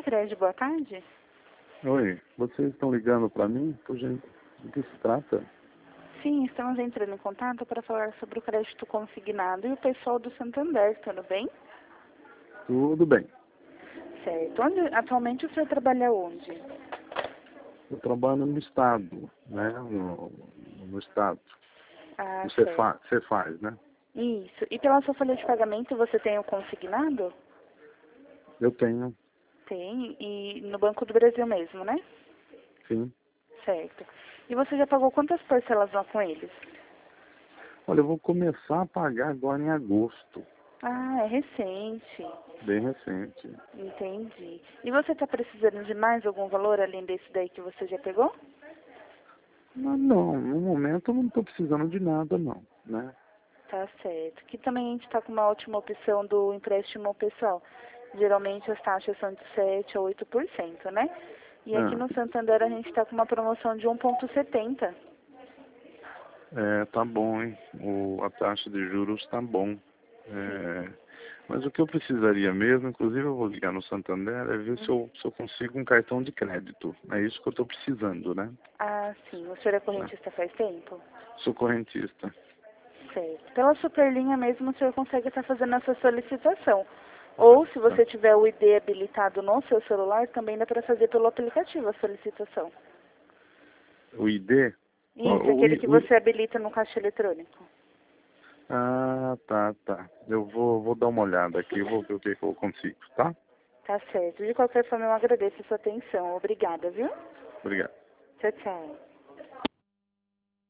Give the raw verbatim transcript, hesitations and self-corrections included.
Crédito, boa tarde. Oi, vocês estão ligando para mim? Por gente, do que se trata? Sim, estamos entrando em contato para falar sobre o crédito consignado e o pessoal do Santander, tudo bem? Tudo bem. Certo. Onde, atualmente o senhor trabalha onde? Eu trabalho no Estado, né? No, no Estado. Ah, Você certo. faz, você faz, né? Isso. E pela sua folha de pagamento você tem o consignado? Eu tenho, Tem. E no Banco do Brasil mesmo, né? sim. Certo. E você já pagou quantas parcelas lá com eles? Olha, eu vou começar a pagar agora em agosto. Ah, é recente. Bem recente. Entendi. E você está precisando de mais algum valor além desse daí que você já pegou? Mas não, no momento eu não estou precisando de nada, não, né? Tá certo. Que também a gente está com uma ótima opção do empréstimo pessoal. Geralmente as taxas são de sete a oito por cento, né? E aqui Ah, no Santander a gente está com uma promoção de um vírgula setenta. é, tá bom, hein? O, a taxa de juros tá bom. Sim. É, mas o que eu precisaria mesmo, inclusive eu vou ligar no Santander, é ver se eu, se eu consigo um cartão de crédito. É isso que eu estou precisando, né? Ah, sim. O senhor é Tá. correntista faz tempo? Sou correntista. Certo. Pela Superlinha mesmo o senhor consegue estar fazendo essa solicitação. Ou se Tá. você tiver o I D habilitado no seu celular, também dá para fazer pelo aplicativo a solicitação. O I D? Qual- Isso, O, aquele I- que o I- você habilita no caixa eletrônico. Ah, tá, tá. Eu vou, vou dar uma olhada aqui, vou ver o que, que eu consigo, tá? Tá certo. De qualquer forma, eu agradeço a sua atenção. Obrigada, viu? Obrigado. Tchau, tchau.